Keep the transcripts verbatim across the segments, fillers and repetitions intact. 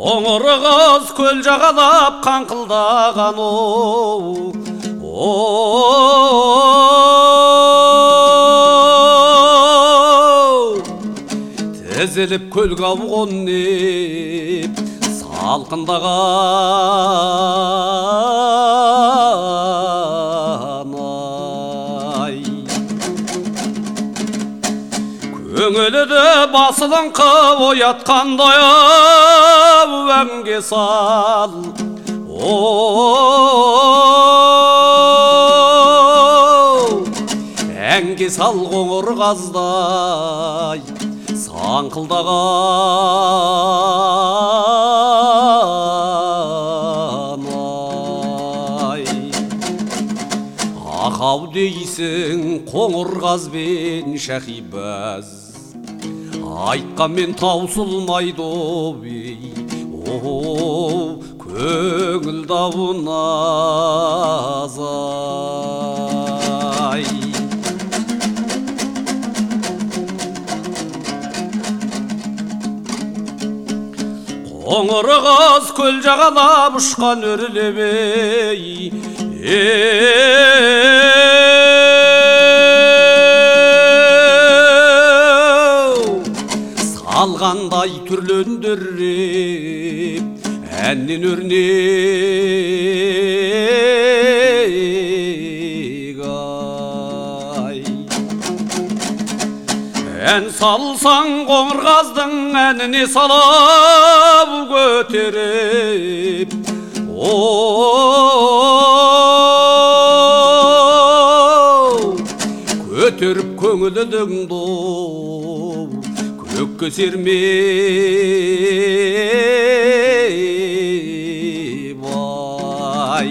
Қоңыр қыз көл жағалап қаңқылдаған оу, оу, тізіліп көлге қонып салқындаған ай. Көңілді басылыңқы оятқандай әнге сал, оу, әнге сал қоңыр қаздай саңқылдаған ай. Ақау дейсің қоңыр қаз бен шахибаз, айтқанмен таусылмайды бей, оу, көңіл дауын азай. Қоңыр қыз көл жағалап ұшқан өрлемей, салғандай түрлендіріп әннен өрнек ай. Ән салсаң қоңыр қаздың әніне салып көтеріп, оу, көтеріп көңілдің доу көкке сермеп ай.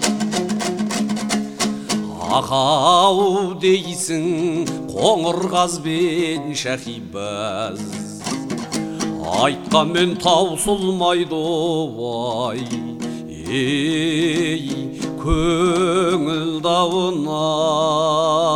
Ақау дейсің қоңыр қаз бен шахибаз, айтқанмен таусылмайды ай. Ей, көңіл дауын